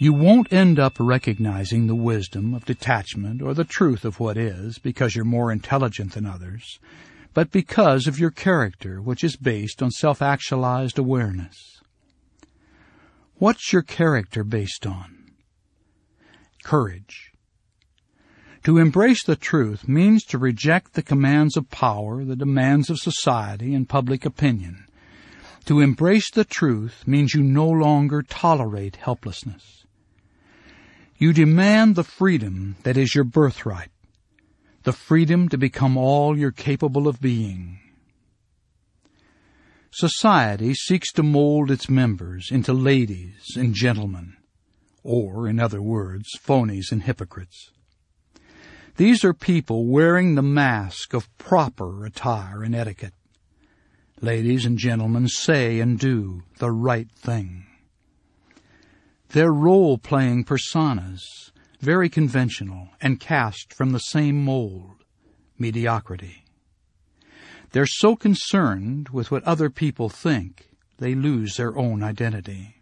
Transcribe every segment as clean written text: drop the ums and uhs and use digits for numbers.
You won't end up recognizing the wisdom of detachment or the truth of what is because you're more intelligent than others, but because of your character, which is based on self-actualized awareness. What's your character based on? Courage. To embrace the truth means to reject the commands of power, the demands of society, and public opinion. To embrace the truth means you no longer tolerate helplessness. You demand the freedom that is your birthright, the freedom to become all you're capable of being. Society seeks to mold its members into ladies and gentlemen, or, in other words, phonies and hypocrites. These are people wearing the mask of proper attire and etiquette. Ladies and gentlemen say and do the right thing. They're role-playing personas, very conventional and cast from the same mold, mediocrity. They're so concerned with what other people think, they lose their own identity.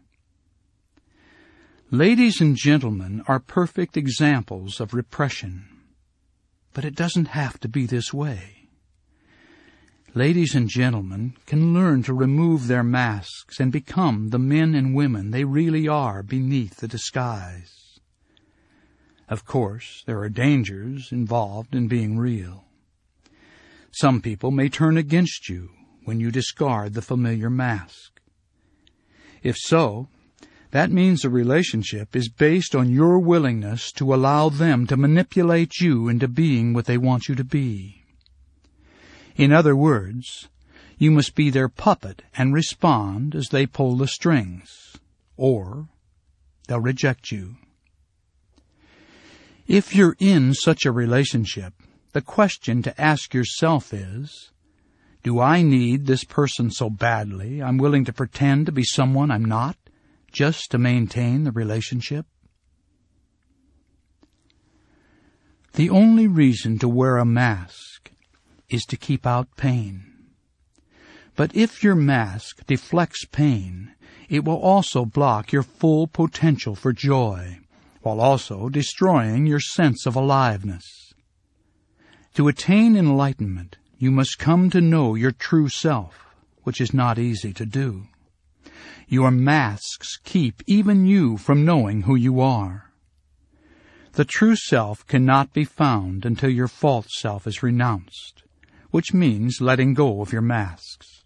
Ladies and gentlemen are perfect examples of repression. But it doesn't have to be this way. Ladies and gentlemen can learn to remove their masks and become the men and women they really are beneath the disguise. Of course, there are dangers involved in being real. Some people may turn against you when you discard the familiar mask. If so, that means the relationship is based on your willingness to allow them to manipulate you into being what they want you to be. In other words, you must be their puppet and respond as they pull the strings, or they'll reject you. If you're in such a relationship, the question to ask yourself is, do I need this person so badly I'm willing to pretend to be someone I'm not, just to maintain the relationship? The only reason to wear a mask is to keep out pain. But if your mask deflects pain, it will also block your full potential for joy, while also destroying your sense of aliveness. To attain enlightenment, you must come to know your true self, which is not easy to do. Your masks keep even you from knowing who you are. The true self cannot be found until your false self is renounced, which means letting go of your masks.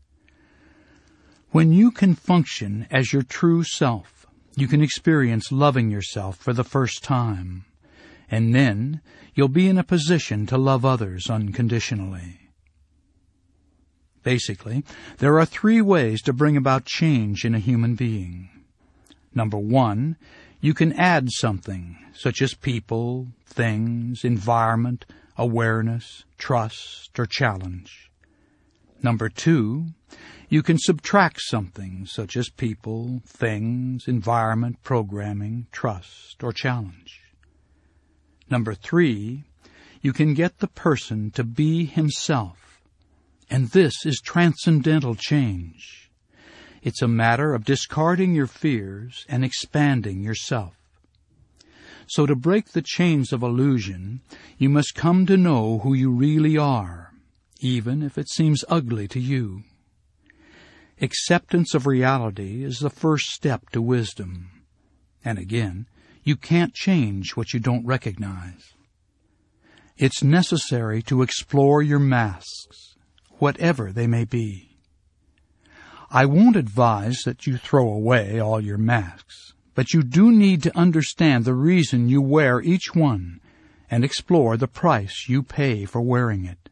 When you can function as your true self, you can experience loving yourself for the first time, and then you'll be in a position to love others unconditionally. Basically, there are 3 ways to bring about change in a human being. Number 1, you can add something, such as people, things, environment, awareness, trust, or challenge. Number 2, you can subtract something, such as people, things, environment, programming, trust, or challenge. Number 3, you can get the person to be himself. And this is transcendental change. It's a matter of discarding your fears and expanding yourself. So to break the chains of illusion, you must come to know who you really are, even if it seems ugly to you. Acceptance of reality is the first step to wisdom. And again, you can't change what you don't recognize. It's necessary to explore your masks, whatever they may be. I won't advise that you throw away all your masks, but you do need to understand the reason you wear each one and explore the price you pay for wearing it.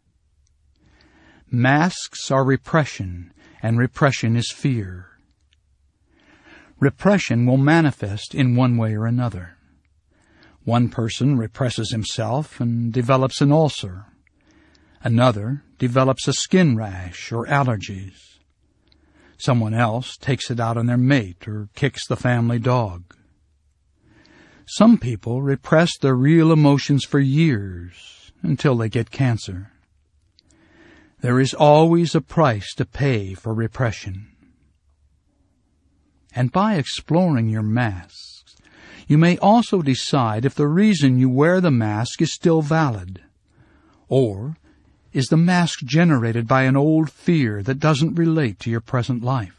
Masks are repression, and repression is fear. Repression will manifest in one way or another. One person represses himself and develops an ulcer. Another develops a skin rash or allergies. Someone else takes it out on their mate or kicks the family dog. Some people repress their real emotions for years until they get cancer. There is always a price to pay for repression. And by exploring your masks, You may also decide if the reason you wear the mask is still valid. Or is the mask generated by an old fear that doesn't relate to your present life?